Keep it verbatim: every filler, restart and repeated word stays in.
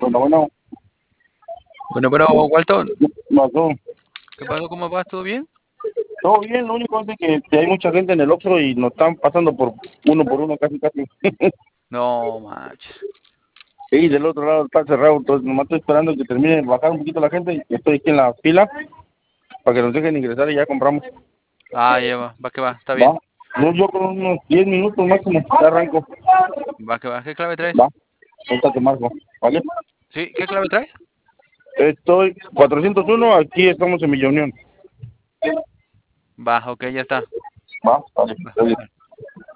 Bueno, bueno, Bueno, bueno, Walton, pasó. ¿qué pasó? ¿Cómo vas? ¿Todo bien? Todo bien, lo único es de que, que hay mucha gente en el Oxxo y nos están pasando por uno por uno, casi, casi. No, manches. Y del otro lado está cerrado, entonces nomás estoy esperando que termine de bajar un poquito la gente y estoy aquí en la fila para que nos dejen ingresar y ya compramos. Ah, ya va, va que va, está Va. bien. Yo, yo con unos diez minutos máximo, ya arranco. Va que va. ¿Qué clave traes? Va. Ahorita te marco, ¿vale? ¿Sí? ¿Qué clave traes? Estoy cuatrocientos uno, aquí estamos en Villa Unión. Va, ok, ya está. Va, vale. Va, Está bien. va.